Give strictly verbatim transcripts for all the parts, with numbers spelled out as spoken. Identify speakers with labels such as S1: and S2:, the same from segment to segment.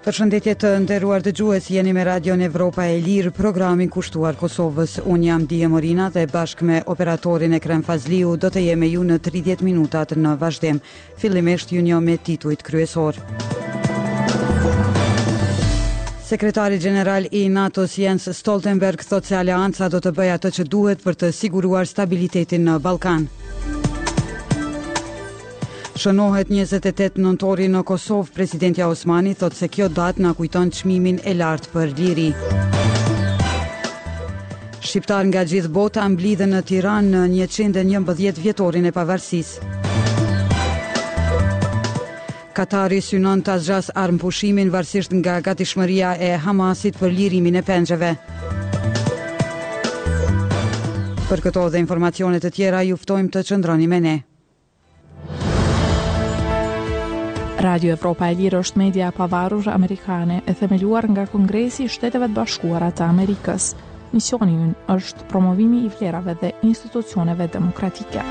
S1: Përshëndetje të nderuar dëgjues, jeni me Radion Evropa e Lirë, programin kushtuar Kosovës. Unë jam Dije Morina dhe bashkë me operatorin Ekrem Fazliu do të jem me ju në tridhjetë minutat në vazhdim. Fillimisht ju njoh me titujt kryesor. Sekretari General i NATO-s Jens Stoltenberg thot se aleanca do të bëjë atë që duhet për të siguruar stabilitetin në Ballkan. Shënohet njëzet e tetë nëntori në Kosovë, presidenti Osmani thot se kjo datë na kujton çmimin e lartë për liri. Shqiptar nga gjithë bota mblidhen në Tiranë në njëqind e njëmbëdhjetë vjetorin e pavarësisë. Katari synon ta zgjas armëpushimin varësisht nga gatishmëria e Hamasit për lirimin e pengjeve. Për këto dhe informacione të tjera ju ftojmë të qëndroni me ne.
S2: Radio Evropa e Lirë është media e pavarur amerikane e themeluar nga Kongresi i Shteteve të Bashkuara të Amerikës. Misioni i ynë është promovimi i vlerave dhe institucioneve demokratike.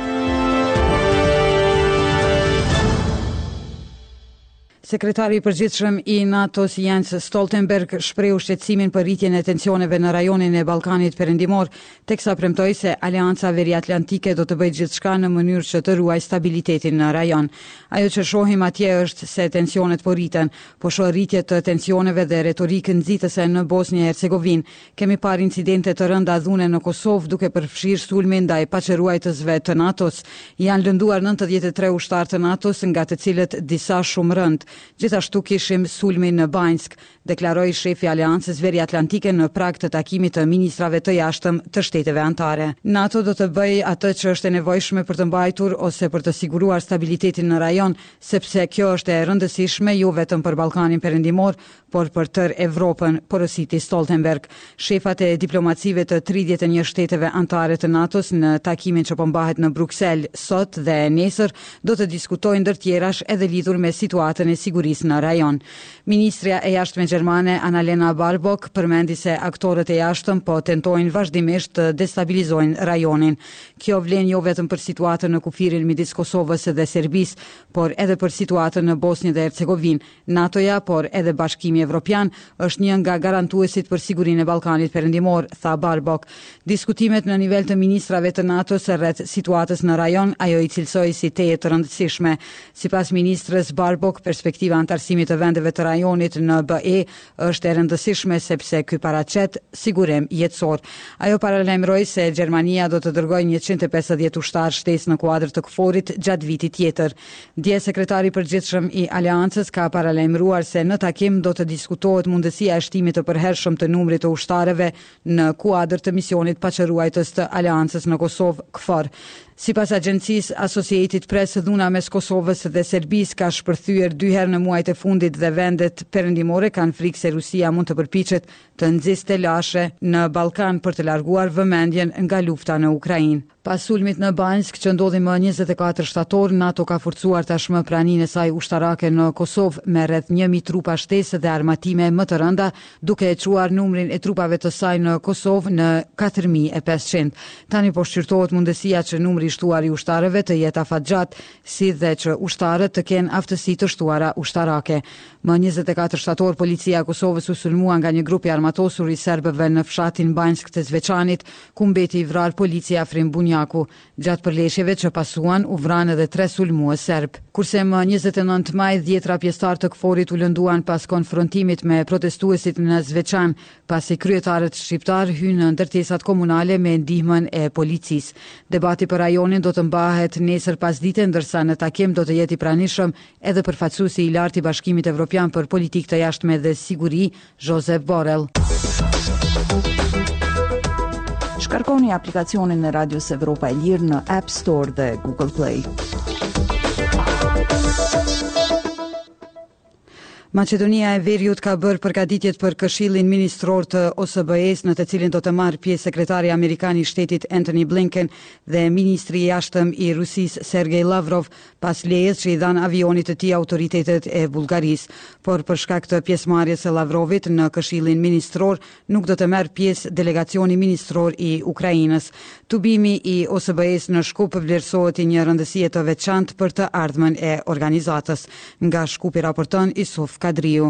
S1: Sekretari i përgjithshëm i NATO-s Jens Stoltenberg shprehu shqetësimin për rritjen e tensioneve në rajonin e Ballkanit Perëndimor, teksa premtoi se Aleanca Veriatlantike do të bëjë gjithçka në mënyrë që të ruajë stabilitetin në rajon. Ajo që shohim atje është se tensionet po rriten, po shoh rritje të tensioneve dhe retorikë nxitëse në Bosnjë e Hercegovinë. Kemi parë incidente të rënda dhune në Kosovë duke përfshirë sulmin ndaj paqeruajtësve të NATO-s. Janë lënduar nëntëdhjetë e tre ushtarë të NATO-s, nga të cilët disa shumë rënd. Gjithashtu kishim sulmin në Banjsk, deklaroi shefi Aleancës Veriatlantike në prag të takimit të ministrave të jashtëm të shteteve anëtare. NATO do të bëjë atë që është e nevojshme për të mbajtur ose për të siguruar stabilitetin në rajon, sepse kjo është e rëndësishme jo vetëm për Ballkanin Perëndimor, por për tërë Evropën, porositi Stoltenberg. Shefat e diplomacive të tridhjetë e një shteteve anëtare të NATO-s në takimin që po mbahet në Bruksel sot dhe nesër do të diskutojnë ndër tjerash edhe lidhur me situatën e sigurisë në rajon. Ministria e jashtme gjermane Annalena Baerbock përmendi se aktorët e jashtëm po tentojnë vazhdimisht të destabilizojnë rajonin. Kjo vlen jo vetëm për situatën në kufirin midis Kosovës dhe Serbisë, por edhe për situatën në Bosnjë dhe Hercegovinë. NATO-ja, por edhe Bashkimi Evropian është një nga garantuesit për sigurinë e Ballkanit Perëndimor, tha Baerbock. Diskutimet në nivel të ministrave të NATO-s rreth situatës në rajon ajo i cilësoi si teje të rëndësishme. Sipas ministrës Baerbock, perspektiva antarësimit të vendeve të rajonit në B E është e rëndësishme sepse ky paraqet sigurim jetësor. Ajo paralajmëroi se Gjermania do të dërgojë njëqind e pesëdhjetë ushtarë shtesë në kuadër të KFOR-it gjatë vitit tjetër. Dje sekretari i përgjithshëm i Aleancës ka paralajmëruar se në takim do të diskutohet mundësia e shtimit të përhershëm të numrit të ushtarëve në kuadër të misionit paqëruajtës të Aleancës në Kosovë, KFOR. Sipas agjencisë Associated Press, dhuna mes Kosovës dhe Serbisë ka shpërthyer dy herë në muajt e fundit dhe vendet perëndimore kanë frikë se Rusia mund të përpiqet të nxjiste lashe në Ballkan për të larguar vëmendjen nga lufta në Ukrainë. Pas sulmit në Banjsk që ndodhi më njëzet e katër shtator, NATO ka forcuar tashmë praninë e saj ushtarake në Kosovë me rreth një mijë trupa shtesë dhe armatime më të rënda, duke e quar numrin e trupave të saj në Kosovë në katër mijë e pesëqind. Tani po shqyrtohet mundësia që numri i shtuar i ushtarëve të jetë afatgjat, si dhe që ushtarët të kenë aftësi të shtuara ushtarake. Më njëzet e katër shtator, policia e Kosovës u sulmua nga një grup i armatosur i serbëve në fshatin Banjsk të Zveçanit, ku mbeti i vrar policia afrim Bunjaku. Gjatë përleshjeve që pasuan, u vranë edhe tre sulmues serb. Kurse më njëzet e nëntë maj, dhjetra pjesëtar të KFOR-it u lënduan pas konfrontimit me protestuesit në Zveçan, pasi kryetarët shqiptar hynë në ndërtesat komunale me ndihmën e policisë. Debati për rajonin do të mbahet nesër pasdite, ndërsa në takim do të jetë i pranishëm edhe përfaqësuesi i lartë i Bashkimit Evropian për politikë të jashtme dhe siguri, Josep Borrell.
S3: Shkarkoni aplikacionin e Radios Evropa e Lirë në App Store dhe Google Play.
S1: Maqedonia e Veriut ka bërë përgatitjet për Këshillin Ministror të O S B E-s, në të cilin do të marrë pjesë sekretari amerikan i shtetit Antony Blinken dhe ministri i jashtëm i Rusisë Sergej Lavrov, pas lejes që i dhan avionit të tij autoritetet e Bullgarisë. Por për shkak të pjesëmarrjes së Lavrovit në Këshillin Ministror, nuk do të merr pjesë delegacioni ministror i Ukrainës. Tubimi i O S B E-s në Shkup vlerësohet i një rëndësie të veçantë për të ardhmen e organizatës. Nga Shkupi raporton Isuf Kadriu.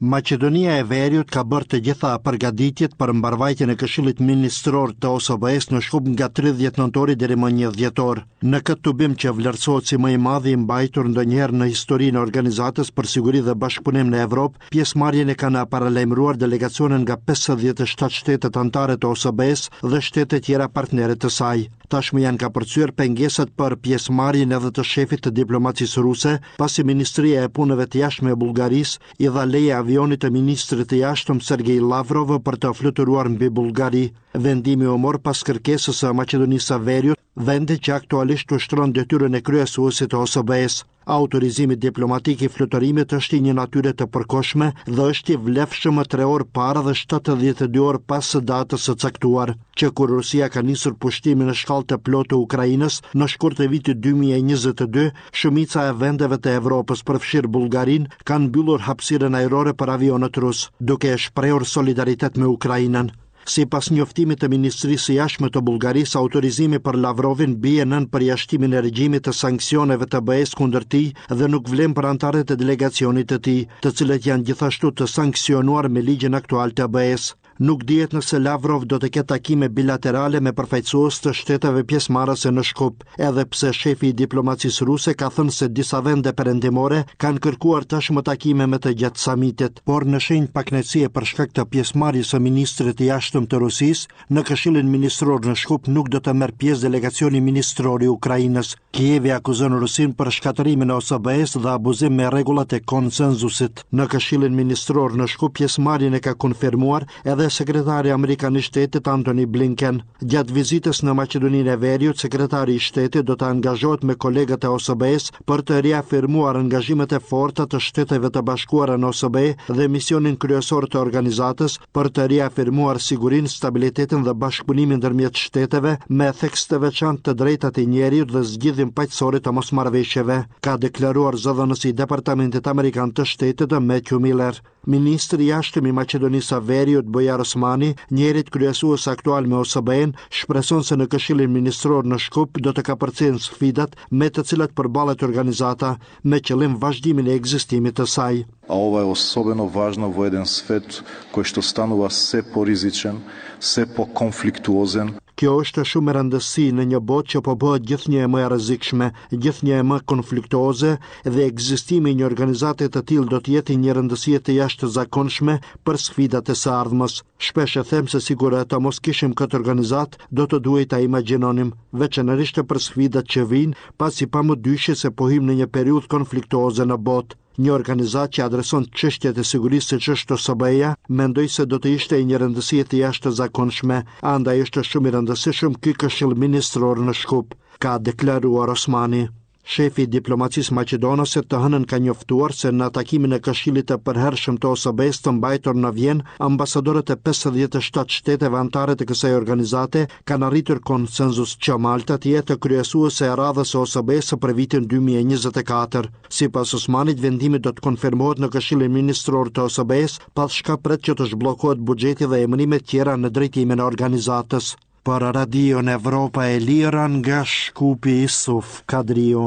S4: Maqedonia e Veriut ka bërë të gjitha përgatitjet për mbarvajtjen e Këshillit Ministror të O S B-s në Shkup nga tridhjetë nëntori deri më një dhjetor. Në këtë tubim që vlerësohet si më i madh i mbajtur ndonjëherë në historinë e Organizatës për Siguri dhe Bashkëpunim në Evropë, pjesëmarrjen e kanë paralajmëruar delegacione nga pesëdhjetë e shtatë shtetet anëtare të O S B-s dhe shtete tjera partnere të saj. Tashmë janë ka përcyer pengesat për pjesëmarrjen edhe të shefit të diplomacisë ruse, pasi Ministria e Punëve të Jashtme e Bullgarisë i dha leje avionit të ministrit të jashtëm Sergej Lavrov për të fluturuar mbi Bullgari. Vendimi u mor pas kërkesës së Maqedonisë së Veriut, vendi që aktualisht ushtron detyrën e kryesuesit të O S B-s. Autorizimi diplomatik i fluturimit është i një natyre të përkohshme dhe është i vlefshëm tre orë para dhe shtatëdhjetë e dy orë pas së datës së caktuar, që kur Rusia ka nisur pushtimin në shkallë të plotë të Ukrainës në shkurt të vitit dy mijë e njëzet e dy, shumica e vendeve të Evropës, përfshirë Bullgarinë, kanë mbyllur hapësirën ajrore për avionët rus, duke shprehur solidaritet me Ukrainën. Sipas njoftimit të Ministrisë së Jashtme të Bullgarisë, autorizimi për Lavrovin bie nën përjashtimin e regjimit të sanksioneve të B E-s kundër tij dhe nuk vlen për anëtarët e delegacionit të tij, të cilët janë gjithashtu të sanksionuar me ligjin aktual të B E-s. Nuk dihet nëse Lavrov do të ketë takime bilaterale me përfaqësues të shteteve pjesëmarrëse në Shkup, edhe pse shefi i diplomacisë ruse ka thënë se disa vende perëndimore kanë kërkuar tashmë takime me të gjatë samitit, por në shenjë pakënaqësie për shkak të pjesëmarrjes së ministrit të jashtëm të Rusisë, në Këshillin Ministror në Shkup nuk do të merr pjesë delegacioni ministror i Ukrainës. Kievi akuzon Rusin për shkatërimin e O S B-s dhe abuzim me rregullat e konsenzusit. Në Këshillin Ministror në Shkup pjesëmarrjen e ka konfirmuar edhe sekretari amerikan i shtetit Antony Blinken. Gjatë vizitës në Maqedoninë e Veriut, sekretari i shtetit do të angazhohet me kolegët e O S B-s për të riafirmuar angazhimet e forta të Shteteve të Bashkuara në O S B dhe misionin kryesor të organizatës për të riafirmuar sigurinë, stabilitetin dhe bashkëpunimin ndërmjet shteteve me theks të veçantë të drejtat e njerëzit dhe zgjidhjen paqësore të mosmarrëveshjeve, ka deklaruar zëdhënësi i Departamentit Amerikan të Shtetit Matthew Miller. Ministri i jashtëm i Maqedonisë së Veriut Bujar Osmani, njërit kryesues aktual me O S B-n, shpreson se në Këshillin Ministror në Shkup do të kapërcejnë sfidat me të cilat përballet organizata, me qëllim vazhdimin e ekzistimit të saj.
S5: A ova je osobeno važno vo jedan svet koji što stanova sve porizичен, sve po konfliktuozen.
S4: Kjo është shumë e rëndësishme në një botë që po bëhet gjithnjë e më e rrezikshme, gjithnjë e më konfliktuoze dhe ekzistimi i një organizate të tillë do të jetë një rëndësi të jashtëzakonshme për sfidat e së ardhmës. Shpesh e them se sigur të mos kishim këtë organizat, do të duhej ta imagjinonim, veçanërisht për sfidat që vijnë, pasi pamodyshje se po hym në një periudhë konfliktuoze në botë. Një organizat që adreson çështjet e sigurisë siç është O S B-ja, mendoj se do të ishte një rëndësi të jashtëzakonshme, andaj është shumë i rëndësishëm ky Këshill Ministror në Shkup, ka deklaruar Osmani. Shefi i diplomacisë maqedonase të hënën ka njoftuar se në takimin e Këshillit të përhershëm të O S B-s të mbajtur në Vjenë, ambasadorët e pesëdhjetë e shtatë shteteve anëtare të kësaj organizate kanë arritur konsenzus që Malta të jetë kryesuese e radhës së O S B-s për vitin dy mijë e njëzet e katër. Sipas Osmanit, vendimi do të konfirmohet në Këshillin Ministror të O S B-s, pas shka pret që të zhbllokohet buxheti dhe emërimet tjera në drejtimin e organizatës. Për Radion Evropa e Lira nga Shkupi Isuf Kadrio.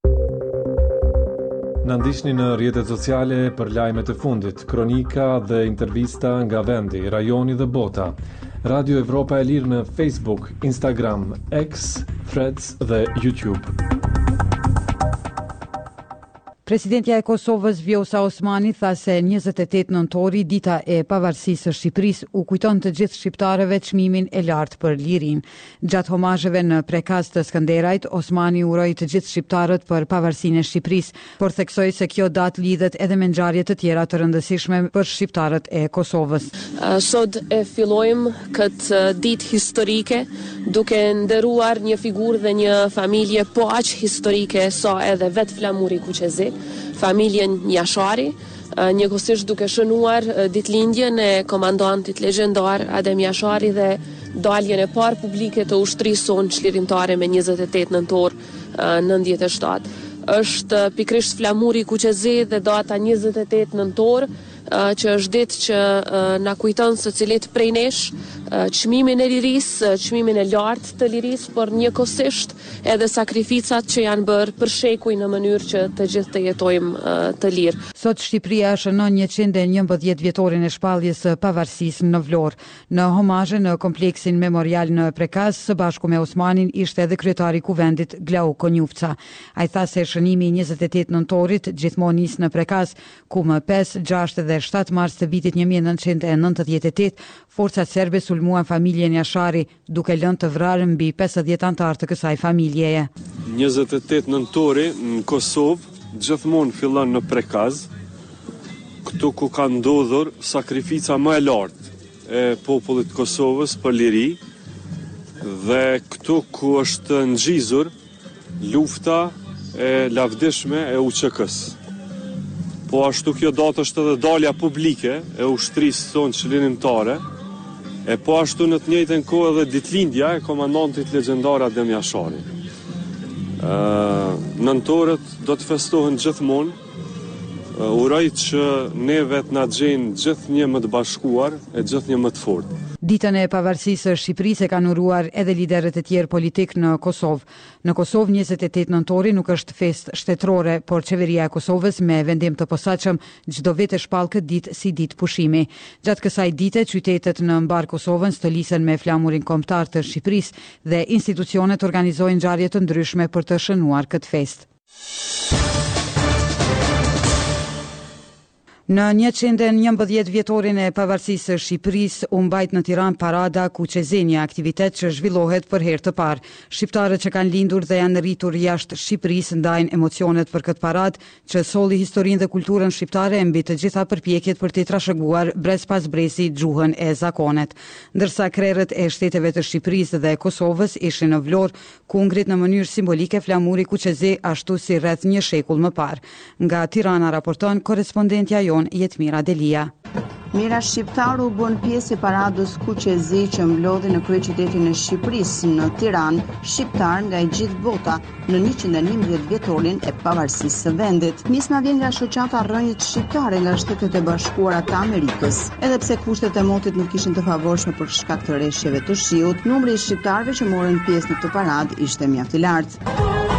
S6: Na ndiqni në rrjetet sociale për lajmet e fundit, kronika dhe intervista nga vendi, rajoni dhe bota. Radio Evropa e Lirë në Facebook, Instagram, X, Threads dhe YouTube.
S1: Presidentja e Kosovës Vjosa Osmani tha se njëzet e tetë nëntori, dita e pavarësisë së Shqipërisë, u kujton të gjithë shqiptarëve çmimin e lartë për lirinë. Gjatë homazheve në prekaz të Skënderajt, Osmani uroi të gjithë shqiptarët për pavarësinë e Shqipërisë, por theksoi se kjo datë lidhet edhe me ngjarje të tjera të rëndësishme për shqiptarët e Kosovës.
S7: Sot e fillojmë këtë ditë historike duke nderuar një figurë dhe një familje po aq historike sa edhe vetë Flamuri Kuqezi, familjen Njashari, njëkohësisht duke shënuar ditëlindjen e komandantit legjendar Adem Njashari dhe daljen e parë publike të ushtrisë sonë çlirimtare me njëzet e tetë nëntor nëntëdhjetë e shtatë. Është pikrisht Flamuri Kuqezi dhe data njëzet e tetë nëntor, që është ditë që na kujton se cilit prej nesh çmimin e lirisë, çmimin e lartë të lirisë, por njëkohësisht edhe sakrificat që janë bërë për shekuj në mënyrë që të gjithë të jetojmë të lirë.
S1: Sot Shqipëria shënon njëqind e njëmbëdhjetë vjetorin e shpalljes së pavarësisë në Vlorë. Në homazhe në kompleksin memorial në Prekaz, së bashku me Osmanin ishte edhe kryetari i kuvendit Glau Konjufca. Ai tha se shënimi i njëzet e tetë nëntorit gjithmonë nis në Prekaz, ku më pesë, gjashtë dhe shtatë mars të vitit një mijë e nëntëqind e nëntëdhjetë e tetë, forcat serbe sulmuan familjen Jashari, duke lënë të vrarë mbi pesëdhjetë antar të kësaj familjeje.
S8: njëzet e tetë nëntori në Kosovë gjithmonë fillon në Prekaz, këtu ku ka ndodhur sakrifica më e lartë e popullit Kosovës për liri, dhe këtu ku është ngjizur lufta e lavdishme e U Q K-s. Po ashtu kjo datë është edhe dalja publike e ushtrisë tonë çlirimtare, e po ashtu në të njëjtën kohë edhe ditëlindja e komandantit legjendar Adem Jashari. Nëntorët do të festohen gjithmonë. Uroj që neve të na gjejnë gjithë një më të bashkuar e gjithë një më të fortë.
S1: Ditën e pavarësisë së Shqipërisë e kanë uruar edhe liderët e tjerë politik në Kosovë. Në Kosovë njëzet e tetë nëntori nuk është festë shtetërore, por qeveria e Kosovës me vendim të posaçëm çdo vit e shpall këtë ditë si ditë pushimi. Gjatë kësaj dite, qytetet në mbar Kosovën stolisen me flamurin kombëtar të Shqipërisë dhe institucionet organizojnë ngjarje të ndryshme për të shënuar këtë festë. Në njëqind e njëmbëdhjetë vjetorin e pavarësisë së Shqipërisë u mbajt në Tiranë parada Kuqezi, një aktivitet që zhvillohet për herë të parë. Shqiptarët që kanë lindur dhe janë rritur jashtë Shqipërisë ndajnë emocionet për këtë paradë që solli historinë dhe kulturën shqiptare mbi të gjitha përpjekjet për t'i trashëguar brez pas brezi gjuhën e zakonet. Ndërsa krerët e shteteve të Shqipërisë dhe Kosovës ishin në Vlorë, ku ngrit në mënyrë simbolike flamuri Kuqezi ashtu si rreth një shekull më parë. Nga Tirana raporton korrespondentja Jetmira Delia.
S9: Mira shqiptarë u bën pjesë e paradës Kuqezi që mblodhi në kryeqytetin e Shqipërisë në Tiranë, shqiptar nga e gjithë bota në njëqind e njëmbëdhjetë vjetorin e pavarësisë së vendit. Nisma vjen nga shoqata rrënjët shqiptare nga Shtetet e Bashkuara të Amerikës. Edhe pse kushtet e motit nuk ishin të favorshme për shkak të rreshjeve të shiut, numri i shqiptarëve që morën pjesë në këtë paradë ishte mjaft i lartë.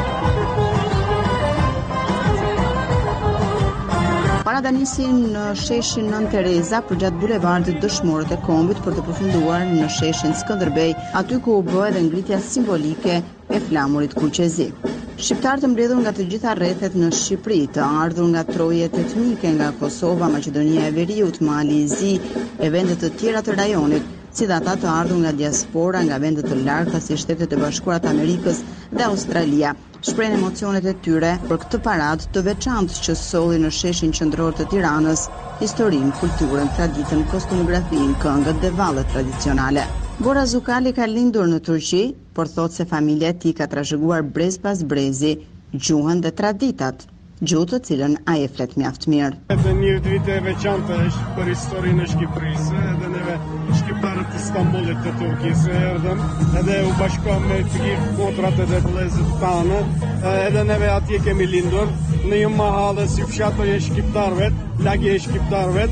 S9: Parada nisi në sheshin Nën Tereza përgjatë bulevardit Dëshmorët e Kombit për të përfunduar në sheshin Skënderbej, aty ku u bë edhe ngritja simbolike e flamurit Kuqezi. Shqiptarët të mbledhur nga të gjitha rrethet në Shqipëri, të ardhur nga trojet etnike nga Kosova, Maqedonia e Veriut, Mali i Zi e vende të tjera të rajonit, si dhe ata të ardhur nga diaspora nga vende të larta si Shtetet e Bashkuara të Amerikës dhe Australia. Shprehen emocionet e tyre për këtë paradë të veçantë që solli në sheshin qendror të Tiranës historinë, kulturën, traditën, kostumografinë, këngët dhe vallet tradicionale. Bora Zukali ka lindur në Turqi, por thotë se familja e tij ka trashëguar brez pas brezi gjuhën dhe traditat, gjuhë të cilën ai e flet mjaft mirë.
S10: Edhe një vite e veçantë është për historinë e Shqipërisë, edhe neve shqiptarët të Istanbulit të Turqisë erdhëm, edhe u bashkuam me të gjithë motrat edhe vëllezërit tanë, edhe neve atje kemi lindur në një mahallë si fshatoj e shqiptarëve, lagje e shqiptarëve,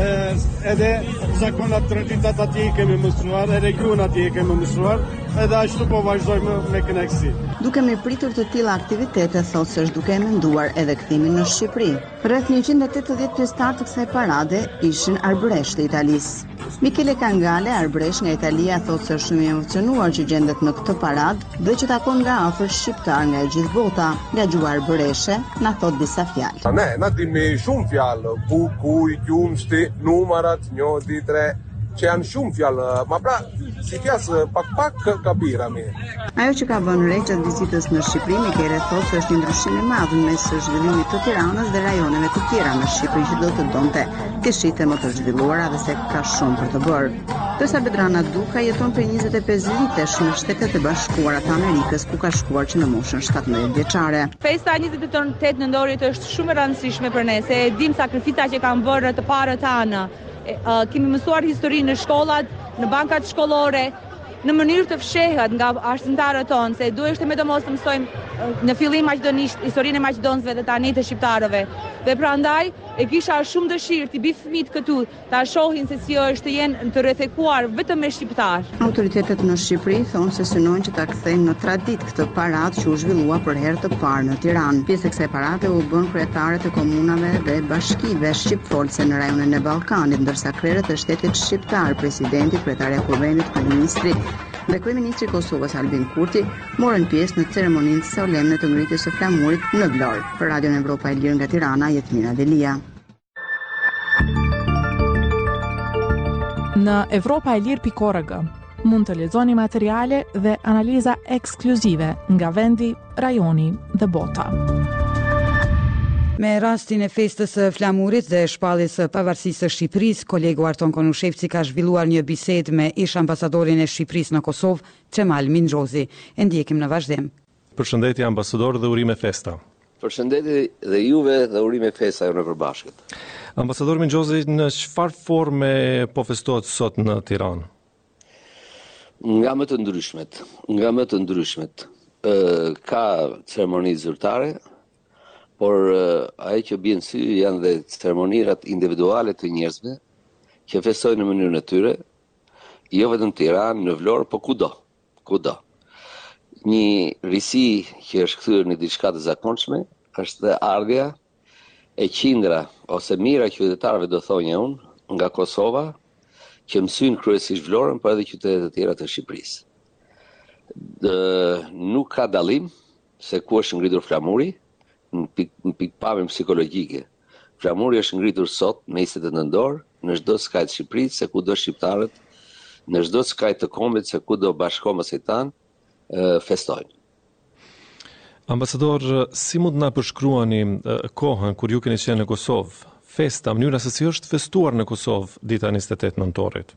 S10: edhe zakonat traditat atje kemi mësuar, edhe gjuhën atje kemi mësuar, edhe ashtu po vazhdojmë me kënaqësi.
S9: Duke me pritur të tilla aktivitete, thotë se është duke menduar edhe kthimin në Shqipëri. Rreth njëqind e tetëdhjetë pjesëtar të kësaj parade ishin arbëresh të Italisë. Michele Kangale, arbëresh nga Italia, thotë se është shumë i emocionuar që gjendet në këtë paradë dhe që takon nga afër shqiptar nga e gjithë bota. Nga gjuha arbëreshe, na thot disa fjalë.
S11: Ne, na dimi shumë fjalë, buku, gjumshti, numrat, një, di, tre, që janë shumë fjalë, ma pra, si fjasë pak pak kapirami.
S9: Ajo që ka vënë re gjatë vizitës në Shqipëri, Michele thotë se është një ndryshim i madh mes zhvillimit të Tiranës dhe rajoneve të tjera në Shqipëri që do të donte këshite më të zhvilluara dhe se ka shumë për të bërë. Ndërsa Bedrana Duka jeton për njëzet e pesë vitesh në Shtetet e Bashkuara të Amerikës, ku ka shkuar që në moshën shtatëmbëdhjetë vjeçare.
S12: Festa njëzet e tetë nëntorit është shumë e rëndësishme për ne, se e dim sakrificat që kanë bërë të parët tanë. Uh, kemi mësuar historinë në shkollat, në bankat shkollore, në mënyrë të fshehët nga arsimtarët tonë, se duheshte me domos të mësojmë uh, në fillim maqedonisht historinë e maqedonësve dhe tani të shqiptarëve. Dhe prandaj e kisha shumë dëshirë të bi fëmijët këtu ta shohin se si është të jenë të rrethekuar vetëm me shqiptar.
S9: Autoritetet në Shqipëri thonë se synojnë që ta kthejnë në tradit këtë paratë që u zhvillua për herë të parë në Tiranë. Pjesë e kësaj parate u bën kryetare të komunave dhe bashkive shqipfolse në rajonin e Ballkanit, ndërsa krerët e shtetit shqiptar, presidenti, kryetaria e Kuvendit, kryeministri dhe kryeministri i Kosovës Albin Kurti morën pjesë në ceremoninë solemne të ngritjes së flamurit në Vlorë. Për Radion Evropa e Lirë nga Tirana, Jetmina Delia.
S2: Në evropa e lirë pikë org mund të lexoni materiale dhe analiza ekskluzive nga vendi, rajoni dhe bota.
S1: Me rastin e festës së flamurit dhe shpalljes së pavarësisë së Shqipërisë, kolegu Arton Konushevci ka zhvilluar një bisedë me ish ambasadorin e Shqipërisë në Kosovë, Cemal Minxhozi. E ndjekim në vazhdim.
S6: Përshëndetje ambasador dhe urime festa.
S13: Përshëndetje dhe juve dhe urime festa në përbashkët.
S6: Ambasador Minxhozi, në çfarë forme po festohet sot në Tiranë?
S13: Nga më të ndryshmet, nga më të ndryshmet. Ka ceremoni zyrtare, por ajo që bën sy janë dhe ceremonirat individuale të njerëzve që festojnë në mënyrën e tyre, jo vetëm në Tiranë, në Vlorë, po kudo, kudo. Një risi që është kthyer në diçka të zakonshme është dhe ardhja e qindra ose mira qytetarëve, do thonja unë, nga Kosova, që mësojnë kryesisht Vlorën, por edhe qytetet e tjera të Shqipërisë. Nuk ka dallim se ku është ngritur flamuri, në pikë pikpamjen psikologjike. Flamuri është ngritur sot me njëzet e nëntë nëntor në çdo skaj të Shqipërisë, se kudo shqiptarët, në çdo skaj të kombit, se kudo bashkohësit tanë festojnë.
S6: Ambasador, si mund na përshkruani kohën kur ju keni qenë në Kosovë? Festa, mënyra se si është festuar në Kosovë dita njëzet e tetë nëntorit?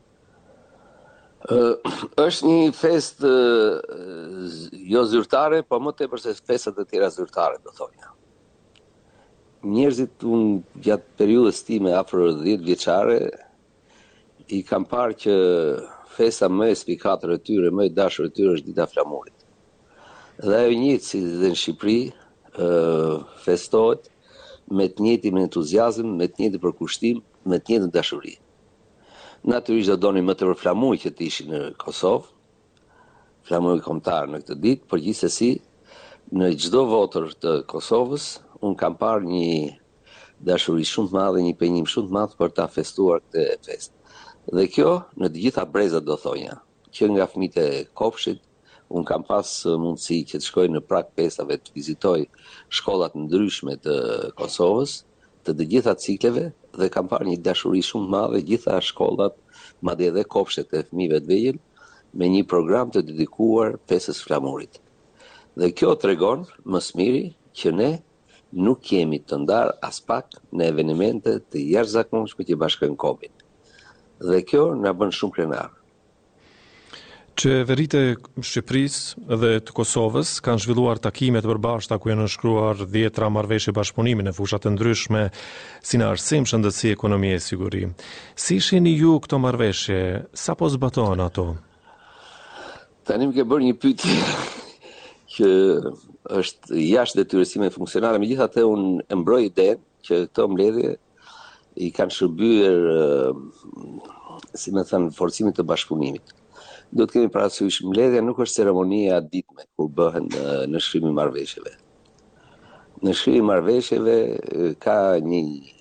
S13: Është një fest jo zyrtare, po më tepër se festat e tjera zyrtare, do thonja. Njerëzit unë gjatë periudhës time afër dhjetë vjeçare i kam parë që festa më e spikatër e tyre, më e dashur e tyre është dita flamurit. Dhe ajo njëjtë si dhe në Shqipëri festohet me të njëjtin entuziazëm, me të njëjtin përkushtim, me të njëjtën dashuri. Natyrisht do doni më tepër flamuj që të ishin në Kosovë, flamuj kombëtar në këtë ditë, por gjithsesi në çdo votër të Kosovës unë kam parë një dashuri shumë të madhe, një penjim shumë të madh për ta festuar këtë festë. Dhe kjo në të gjitha brezat, do thonja, që nga fëmijët e kopshtit, unë kam pas mundësi që të shkoj në prag festave, të vizitoj shkollat ndryshme të Kosovës, të të gjitha cikleve, dhe kam parë një dashuri shumë të madhe gjitha shkollat, madje edhe kopshtet e fëmijëve të vegjël, me një program të dedikuar festës flamurit. Dhe kjo tregon më së miri që ne nuk kemi të ndarë as pak në evenimente të jashtëzakonshme që bashkojnë kombin. Dhe kjo na bën shumë krenar.
S6: Qeveritë e Shqipërisë dhe të Kosovës kanë zhvilluar takime të përbashkëta ku janë nënshkruar dhjetra marrëveshje bashkëpunimi në fusha të ndryshme, si në arsim, shëndetësi, ekonomi e siguri. Si shihni ju këto marrëveshje? Sa po zbatohen ato?
S13: Tani më ke bërë një pyetje që është jashtë detyrës time funksionale, megjithatë unë e mbroj idenë që këto mbledhje i kanë shërbyer, si më thënë, forcimit të bashkëpunimit. Do të kemi parasysh, mbledhja nuk është ceremonia ditme kur bëhen në shkrimin e marrëveshjeve. Në shkrimin e marrëveshjeve ka një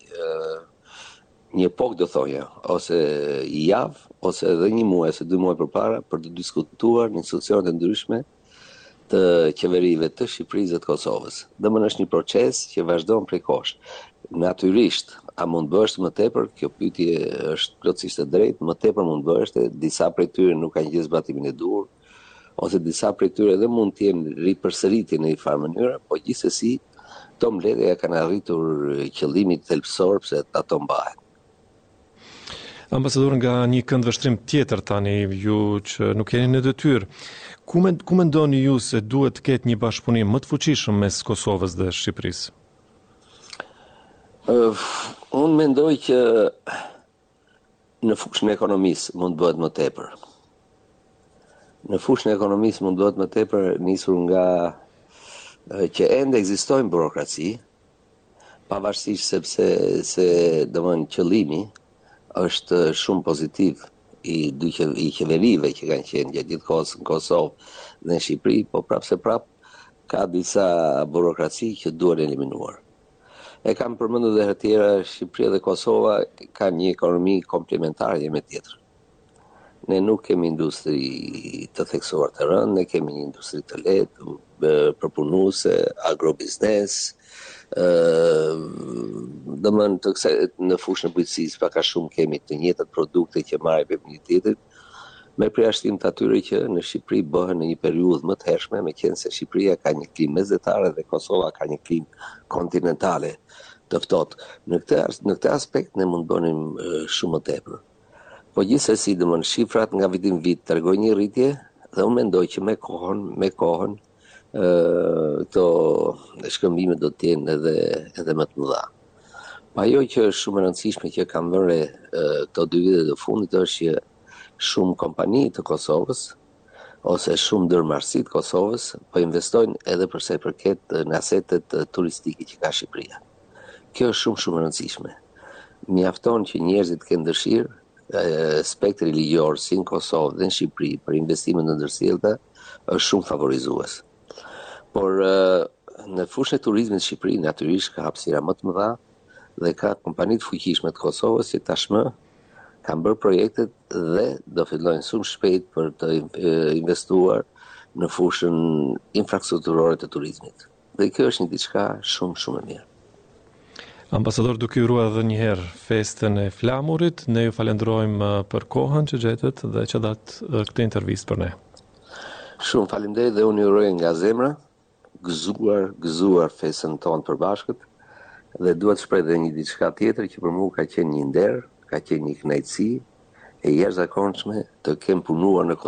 S13: një epokë, do thonja, ose javë, ose edhe një muaj, ose dy muaj përpara, për të diskutuar në institucionet e ndryshme të qeverive të Shqipërisë dhe të Kosovës. Domethënë është një proces që vazhdon prej kohësh. Natyrisht, a mund bëhesh më tepër? Kjo pyetje është plotësisht e drejtë, më tepër mund bëhesh, disa prej tyre nuk kanë gjithë zbatimin e duhur, ose disa prej tyre edhe mund të jenë ripërsëritje në një farë mënyrë, po gjithsesi këto mbledhje kanë arritur qëllimin thelbësor pse ato mbahen.
S6: Ambasador, nga një këndvështrim tjetër tani, ju që nuk jeni në detyrë, ku mendoni ju se duhet të ketë një bashkëpunim më të fuqishëm mes Kosovës dhe Shqipërisë?
S13: Uh, unë mendoj që në fushën e ekonomisë mund bëhet më tepër. Në fushën e ekonomisë mund bëhet më tepër nisur nga uh, që ende ekzistojnë burokraci, pavarësisht sepse se domthon qëllimi është shumë pozitiv i dy i qeverive që kanë qenë gjatë gjithë kohës në Kosovë dhe në Shqipëri, po prapë se prapë ka disa burokraci që duhen eliminuar. E kam përmendur edhe herë tjera, Shqipëria dhe Kosova kanë një ekonomi komplementare me tjetrën. Ne nuk kemi industri të theksuar të rëndë, ne kemi një industri të lehtë, përpunuese, agrobiznes, domthon të kësaj në fushën e bujqësisë pak a shumë kemi të njëjtat produkte që marrim me një tjetrin, me përjashtim të atyre që në Shqipëri bëhen në një periudhë më të hershme, meqense Shqipëria ka një klimë mezetare dhe Kosova ka një klimë kontinentale të ftohtë. Në këtë në këtë aspekt ne mund bënim shumë më tepër. Po gjithsesi, domthon shifrat nga viti në vit tregojnë një rritje dhe unë mendoj që me kohën, me kohën këto shkëmbime do të jenë edhe edhe më të mëdha. Pa ajo që është shumë e rëndësishme që kam vënë këto dy vite të fundit është që shumë kompani të Kosovës ose shumë ndërmarrësi të Kosovës po investojnë edhe për sa i përket në asetet turistike që ka Shqipëria. Kjo është shumë shumë e rëndësishme. Mjafton që njerëzit kenë dëshirë, spektri ligjor si në Kosovë dhe në Shqipëri për investime në ndërsjellta është shumë favorizues. Por në fushën e turizmit në Shqipëri natyrisht ka hapësira më të mëdha dhe ka kompani të fuqishme të Kosovës që tashmë kanë bërë projektet dhe do fillojnë shumë shpejt për të investuar në fushën infrastrukturore të turizmit. Dhe kjo është një diçka shumë shumë e mirë.
S6: Ambasador, duke ju ruar edhe një herë festën e flamurit, ne ju falenderojmë për kohën që gjetët dhe që datë këtë intervistë për ne.
S13: Shumë faleminderit dhe unë ju uroj nga zemra gëzuar, gëzuar festën tonë për bashkët dhe duhet shpreh edhe një diçka tjetër që për mua ka qenë një nder, ka qenë një kënaqësi e jashtëzakonshme të kem punuar në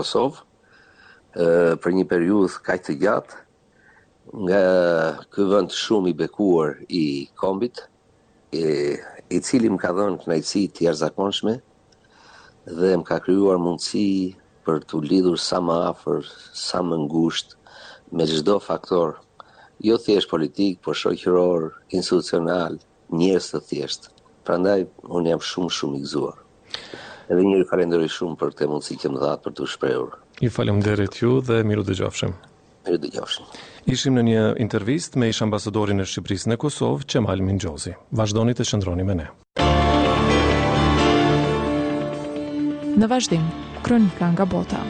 S13: Kosovë për një periudhë kaq të gjatë nga ky vend shumë i bekuar i kombit, i, i cili më ka dhënë kënaqësi të jashtëzakonshme dhe më ka krijuar mundësi për të lidhur sa më afër, sa më ngushtë me çdo faktor, jo thjesht politik, por shoqëror, institucional, njerëz të thjeshtë. Prandaj unë jam shumë shumë i gëzuar. Edhe një herë falenderoj shumë për këtë mundësi që më dha për të shprehur.
S6: Ju faleminderit ju dhe miru dëgjofshim.
S13: Miru dëgjofshim.
S6: Ishim në një intervistë me ish ambasadorin e Shqipërisë në Kosovë, Qemal Mingjozi. Vazhdoni të qëndroni me ne.
S2: Në vazhdim, kronika nga bota.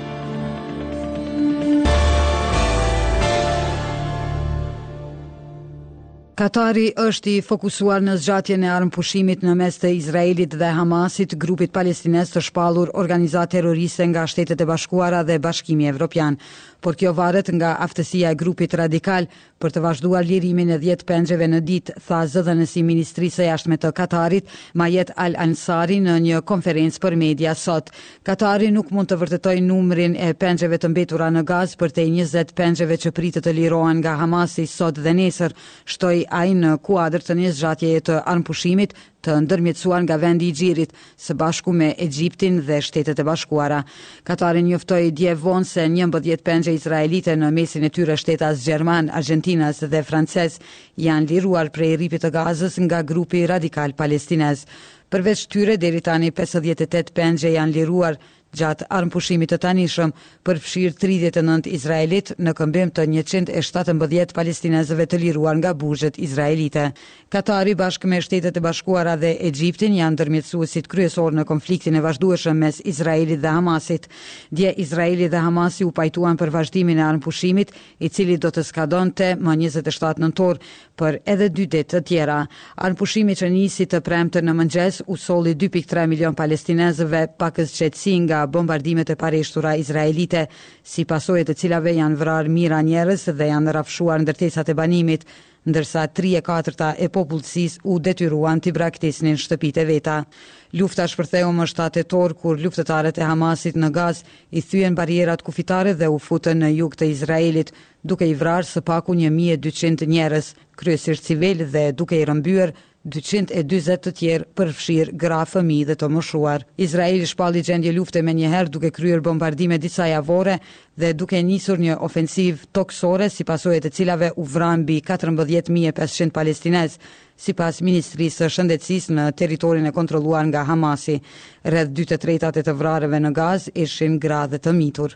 S1: Katari është i fokusuar në zgjatjen e armëpushimit në mes të Izraelit dhe Hamasit, grupit palestinez të shpallur organizatë terroriste nga Shtetet e Bashkuara dhe Bashkimi Evropian. Por kjo varet nga aftësia e grupit radikal për të vazhduar lirimin e dhjetë pengjeve në ditë, tha zëdhënësi i Ministrisë së Jashtme të Katarit, Mayet Al Ansari në një konferencë për media sot. Katari nuk mund të vërtetojë numrin e pengjeve të mbetura në Gazë përtej njëzet pengjeve që pritet të lirohen nga Hamasi sot dhe nesër, shtoi ai në kuadër të një zgjatjeje të armëpushimit të ndërmjetësuar nga vendi i Xhirit së bashku me Egjiptin dhe Shtetet e Bashkuara. Katari njoftoi dje vonë se njëmbëdhjetë pengje izraelite në mesin e tyre shtetas gjerman, argjentinas dhe francez janë liruar prej rripit të Gazës nga grupi radikal palestinez. Përveç tyre deri tani pesëdhjetë e tetë pengje janë liruar gjatë armëpushimit të tanishëm, përfshirë tridhjetë e nëntë izraelit në këmbim të njëqind e shtatëmbëdhjetë palestinezëve të liruar nga burgjet izraelite. Katari bashkë me Shtetet e Bashkuara dhe Egjiptin janë ndërmjetësuesit kryesor në konfliktin e vazhdueshëm mes Izraelit dhe Hamasit. Dje Izraeli dhe Hamasi u pajtuan për vazhdimin e armëpushimit, i cili do të skadonte më njëzet e shtatë nëntor për edhe dy ditë të tjera. Armëpushimi që nisi të premten në mëngjes u solli dy pikë tre milion palestinezëve pakës qetësi nga bombardimet e pareshtura izraelite, si pasojë të cilave janë vrarë mijëra njerëz dhe janë rrafshuar ndërtesat e banimit, ndërsa tri e katërta e popullsisë u detyruan t'i braktisnin shtëpitë e veta. Lufta shpërtheu më shtatë tetor kur luftëtarët e Hamasit në Gazë i thyen barierat kufitare dhe u futën në jug të Izraelit, duke i vrarë së paku një mijë e dyqind njerëz, kryesisht civil dhe duke i rrëmbyer dyqindë e dyzet të tjerë përfshirë gra, fëmijë dhe të moshuar. Izraeli shpalli gjendje lufte me njëherë duke kryer bombardime disa javore dhe duke nisur një ofensiv toksore si pasojë të cilave u vran mbi katërmbëdhjetë mijë e pesëqind palestinez, sipas Ministrisë së Shëndetësisë në territorin e kontrolluar nga Hamasi. Rreth dy të tretat e të vrarëve në Gazë ishin gra dhe të mitur.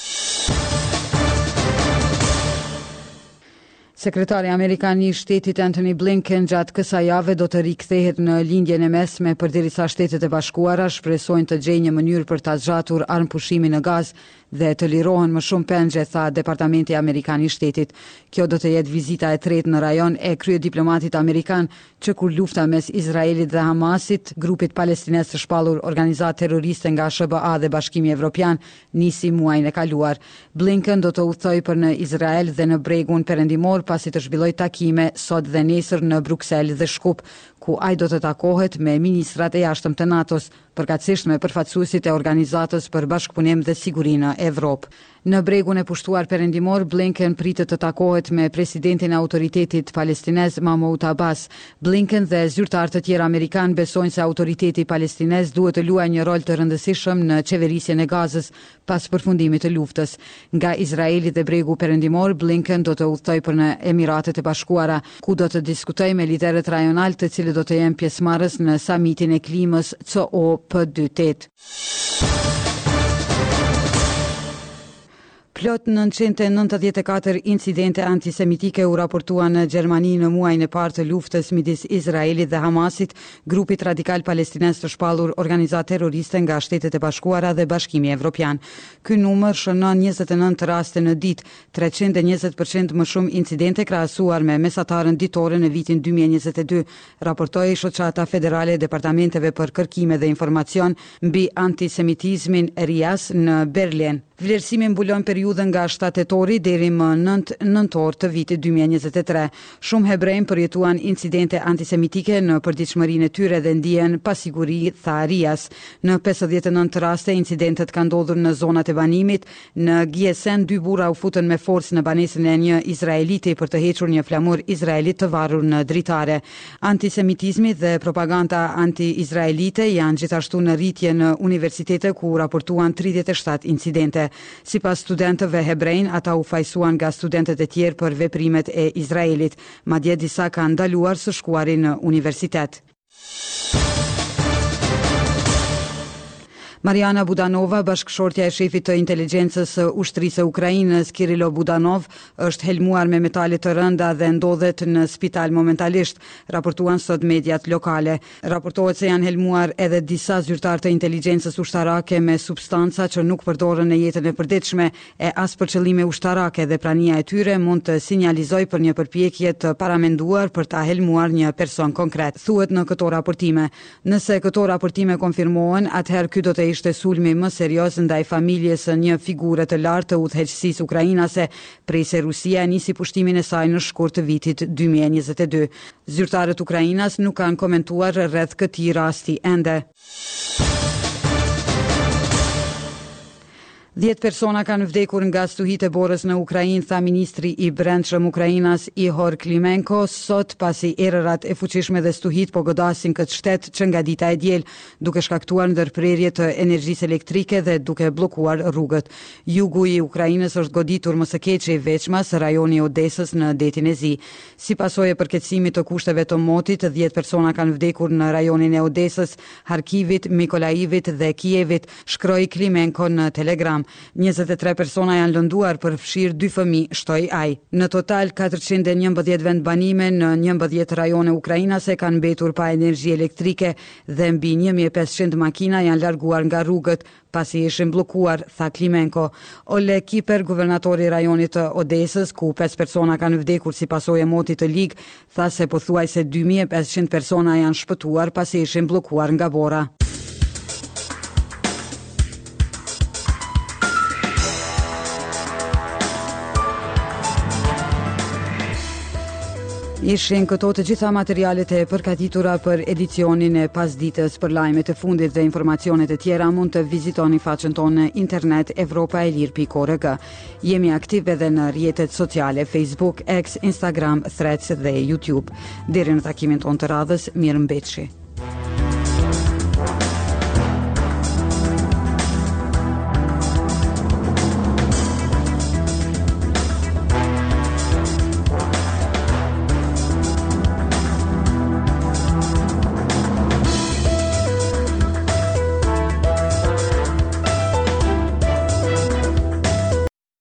S1: Sekretari Amerikan i Shtetit Antony Blinken gjatë kësaj jave do të rikthehet në lindjen e mesme përderisa Shtetet e Bashkuara shpresojnë të gjejnë një mënyrë për ta zgjatur armëpushimin në Gazë dhe të lirohen më shumë pengje, tha Departamenti Amerikan i Shtetit. Kjo do të jetë vizita e tretë në rajon e kryediplomatit amerikan që kur lufta mes Izraelit dhe Hamasit, grupit palestinez të shpallur organizatë terroriste nga S B A dhe Bashkimi Evropian, nisi muajin e kaluar. Blinken do të udhtojë për në Izrael dhe në bregun perëndimor pasi të zhvilloj takime sot dhe nesër në Bruksel dhe Shkup, ku ai do të takohet me ministrat e jashtëm të NATO-s, përkatësisht me përfaqësuesit e Organizatës për Bashkëpunim dhe Siguri në Evropë. Në bregun e pushtuar perëndimor, Blinken pritet të takohet me presidentin e autoritetit palestinez Mahmoud Abbas. Blinken dhe zyrtar të tjerë amerikan besojnë se autoriteti palestinez duhet të luajë një rol të rëndësishëm në qeverisjen e Gazës pas përfundimit të luftës. Nga Izraeli dhe bregu perëndimor, Blinken do të udhtojë për në Emiratet e Bashkuara, ku do të diskutojë me liderët rajonal të cilët do të jenë pjesëmarrës në samitin e klimës C O P njëzet e osem. Plot nëntëqind e nëntëdhjetë e katër incidente antisemitike u raportuan në Gjermani në muajin e parë të luftës midis Izraelit dhe Hamasit, grupit radikal palestinez të shpallur organizatë terroriste nga Shtetet e Bashkuara dhe Bashkimi Evropian. Ky numër shënon njëzet e nëntë raste në ditë, treqind e njëzet përqind më shumë incidente krahasuar me mesatarën ditore në vitin dy mijë e njëzet e dy, raportoi Shoqata Federale e Departamenteve për Kërkime dhe Informacion mbi antisemitizmin R I A S në Berlin. Vlerësimi mbulon periudhën nga shtatë tetori deri më nëntë nëntor të vitit dy mijë e njëzet e tre. Shumë hebrejnë përjetuan incidente antisemitike në përditshmërinë e tyre dhe ndihen pasiguri, tha R I A S. Në pesëdhjetë e nëntë raste incidentet kanë ndodhur në zonat e banimit. Në G S N dy burra u futën me forcë në banesën e një izraeliti për të hequr një flamur izraelit të varur në dritare. Antisemitizmi dhe propaganda anti-izraelite janë gjithashtu në rritje në universitete ku raportuan tridhjetë e shtatë incidente. Sipas studentëve hebrejnë, ata u fajsuan nga studentët e tjerë për veprimet e Izraelit, madje disa kanë ndaluar së shkuarin në universitet. Mariana Budanova, bashkëshortja e shefit të inteligjencës së ushtrisë së Ukrainës, Kirilo Budanov, është helmuar me metale të rënda dhe ndodhet në spital momentalisht, raportuan sot mediat lokale. Raportohet se janë helmuar edhe disa zyrtar të inteligjencës ushtarake me substanca që nuk përdoren në jetën e përditshme e as për qëllime ushtarake dhe prania e tyre mund të sinjalizojë për një përpjekje të paramenduar për ta helmuar një person konkret, thuhet në këto raportime. Nëse këto raportime konfirmohen, atëherë ky do të ishte sulmi më serioz ndaj familjes së një figure të lartë të udhëheqësisë ukrainase prej se Rusia nisi pushtimin e saj në shkurt të vitit dy mijë e njëzet e dy. Zyrtarët ukrainas nuk kanë komentuar rreth këtij rasti ende. Dhjetë persona kanë vdekur nga stuhitë e borës në Ukrainë, tha ministri i brendshëm Ukrainas Ihor Klimenko sot pasi erërat e fuqishme dhe stuhitë po godasin këtë shtet që nga dita e diel, duke shkaktuar ndërprerje të energjisë elektrike dhe duke bllokuar rrugët. Jugu i Ukrainës është goditur më së keqi i veçmas, rajoni i Odesës në detin e Zi. Si pasojë e përkeqësimit të kushteve të motit, dhjetë persona kanë vdekur në rajonin e Odesës, Harkivit, Mikolaivit dhe Kievit, shkroi Klimenko në Telegram. njëzet e tre persona janë lënduar për fshirë dy fëmijë, shtoi ai. Në total katërqind e njëmbëdhjetë vend banime në njëmbëdhjetë rajone ukrainase kanë mbetur pa energji elektrike dhe mbi një mijë e pesëqind makina janë larguar nga rrugët pasi ishin bllokuar, tha Klimenko. Ole Kiper, guvernatori i rajonit të Odesës, ku pesë persona kanë vdekur si pasojë e motit të lig, tha se pothuajse dy mijë e pesëqind persona janë shpëtuar pasi ishin bllokuar nga bora. Ishin këto të gjitha materialet e përgatitura për edicionin e pasditës. Për lajmet e fundit dhe informacionet e tjera mund të vizitoni faqen tonë në internet evropaelir pikë org. Jemi aktiv edhe në rrjetet sociale Facebook, X, Instagram, Threads dhe YouTube. Deri në takimin tonë të radhës, mirëmbëjtje.